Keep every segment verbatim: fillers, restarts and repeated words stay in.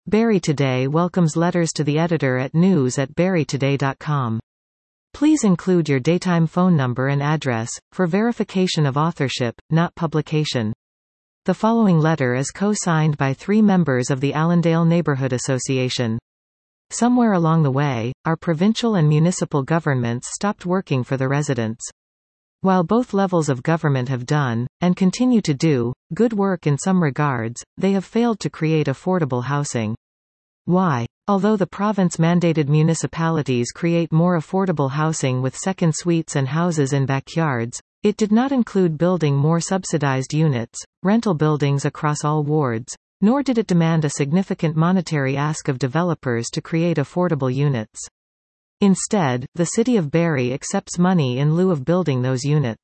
Barrie Today welcomes letters to the editor at news at barrie today dot com. Please include your daytime phone number and address, for verification of authorship, not publication. The following letter is co-signed by three members of the Allendale Neighborhood Association. Somewhere along the way, our provincial and municipal governments stopped working for the residents. While both levels of government have done, and continue to do, good work in some regards, they have failed to create affordable housing. Why? Although the province-mandated municipalities create more affordable housing with second suites and houses in backyards, it did not include building more subsidized units, rental buildings across all wards, nor did it demand a significant monetary ask of developers to create affordable units. Instead, the City of Barrie accepts money in lieu of building those units.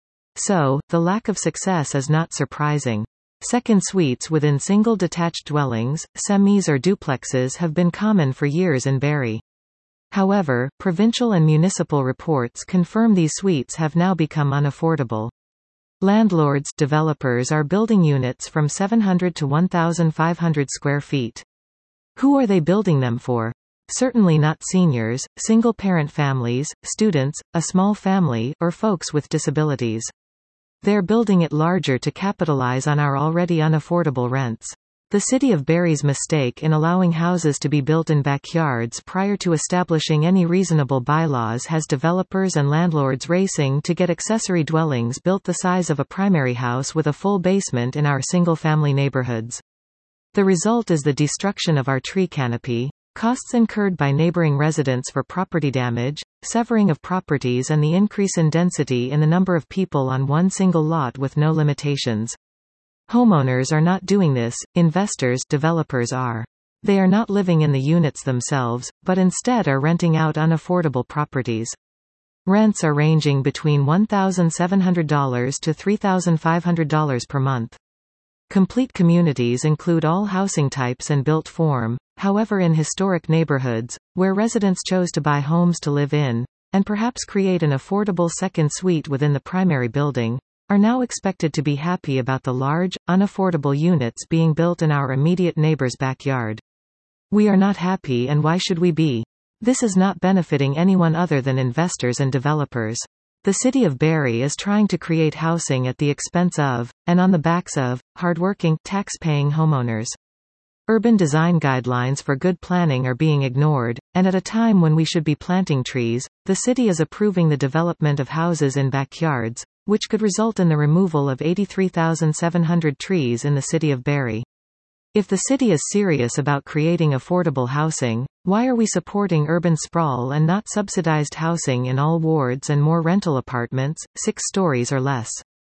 So, the lack of success is not surprising. Second suites within single detached dwellings, semis or duplexes have been common for years in Barrie. However, provincial and municipal reports confirm these suites have now become unaffordable. Landlords, developers are building units from seven hundred to one thousand five hundred square feet. Who are they building them for? Certainly not seniors, single-parent families, students, a small family, or folks with disabilities. They're building it larger to capitalize on our already unaffordable rents. The City of Barrie's mistake in allowing houses to be built in backyards prior to establishing any reasonable bylaws has developers and landlords racing to get accessory dwellings built the size of a primary house with a full basement in our single-family neighborhoods. The result is the destruction of our tree canopy, costs incurred by neighboring residents for property damage, severing of properties and the increase in density in the number of people on one single lot with no limitations. Homeowners are not doing this, investors, developers are. They are not living in the units themselves, but instead are renting out unaffordable properties. Rents are ranging between one thousand seven hundred dollars to three thousand five hundred dollars per month. Complete communities include all housing types and built form. However, in historic neighborhoods, where residents chose to buy homes to live in, and perhaps create an affordable second suite within the primary building, are now expected to be happy about the large, unaffordable units being built in our immediate neighbor's backyard. We are not happy, and why should we be? This is not benefiting anyone other than investors and developers. The City of Barrie is trying to create housing at the expense of, and on the backs of, hardworking, tax-paying homeowners. Urban design guidelines for good planning are being ignored, and at a time when we should be planting trees, the city is approving the development of houses in backyards, which could result in the removal of eighty-three thousand seven hundred trees in the City of Barrie. If the city is serious about creating affordable housing, why are we supporting urban sprawl and not subsidized housing in all wards and more rental apartments, six stories or less?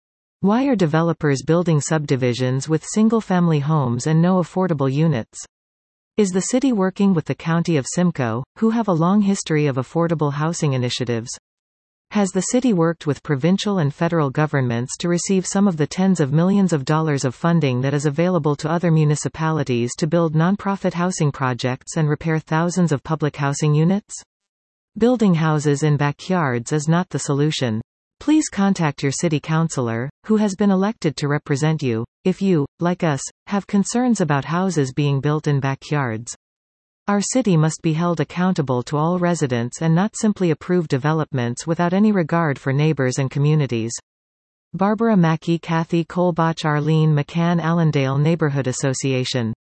Why are developers building subdivisions with single-family homes and no affordable units? Is the city working with the County of Simcoe, who have a long history of affordable housing initiatives? Has the city worked with provincial and federal governments to receive some of the tens of millions of dollars of funding that is available to other municipalities to build nonprofit housing projects and repair thousands of public housing units? Building houses in backyards is not the solution. Please contact your city councillor, who has been elected to represent you, if you, like us, have concerns about houses being built in backyards. Our city must be held accountable to all residents and not simply approve developments without any regard for neighbors and communities. Barbara Mackey, Kathy Colbach, Arlene McCann, Allendale Neighborhood Association.